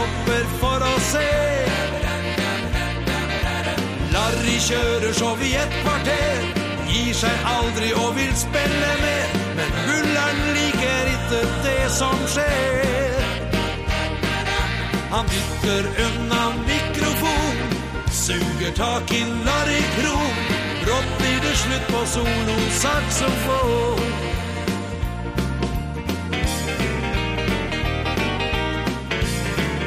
stopper for å se. Larry kjører så vi et kvarter, gir seg aldri og vil spille mer, men Bullern liker ikke det som skjer. Han dytter unna mikrofon, suger tak i Larry Kron, brått blir det slutt på solo saxofon.